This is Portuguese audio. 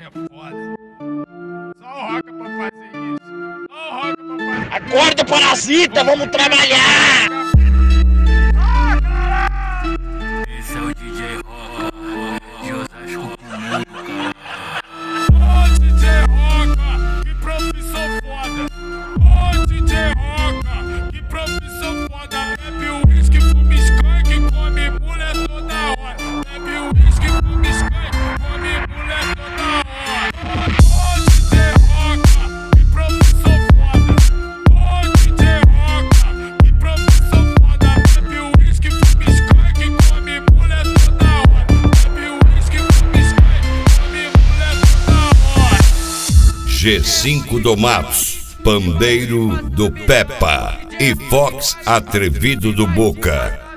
é foda. Só o Roca pra fazer isso. Só o Roca pra fazer isso. Acorda, parasita, vamos trabalhar! Esse é o DJ Roca, de Osasco pro mundo, cara. Ô DJ Roca, que profissão foda. Ô DJ Roca, que profissão foda. Bebe o uísque, fuma skunk, come mulher toda hora. Bebe o uísque, fuma skunk, come mulher toda hora. Ô DJ Roca, que profissão foda. Ô DJ Roca, que profissão foda. Bebe o uísque, fuma skunk, come mulher toda hora. Bebe o uísque, fuma skunk, come mulher toda hora. G5 do Matos, Pandeiro do Peppa e Fox Atrevido do Boca.